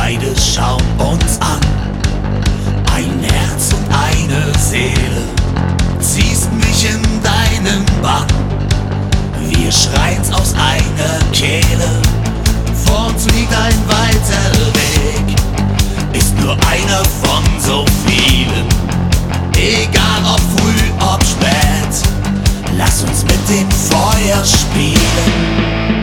beide schauen uns an. Ein Herz und eine Seele, ziehst mich in deinen Bann. Wir schreien's aus einer Kehle, vor uns liegt ein weiter Weg. Ist nur einer von so vielen, egal ob früh, ob spät. Lass uns mit dem Feuer spielen.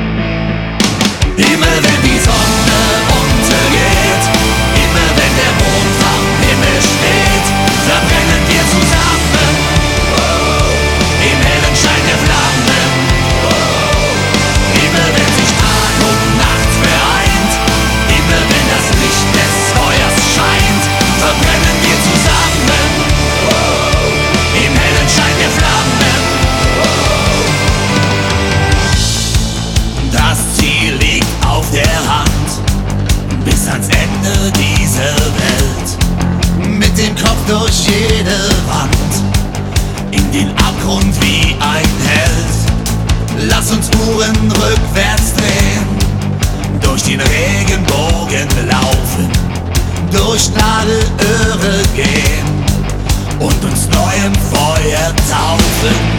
Immer wenn die Sonne untergeht, immer wenn der Mond am Himmel steht, verbrennen wir zusammen, im hellen Schein der Flammen. Immer wenn sich Tag und Nacht vereint, immer wenn das Licht des Feuers scheint, verbrennen wir zusammen, im hellen Schein der Flammen. Das Ziel liegt auf der Hand, bis ans Ende dieser Welt. Mit dem Kopf durch jede Wand, in den Abgrund wie ein Held. Lass uns Uhren rückwärts drehen, durch den Regenbogen laufen, durch Nadelöhre gehen und uns neuem Feuer taufen.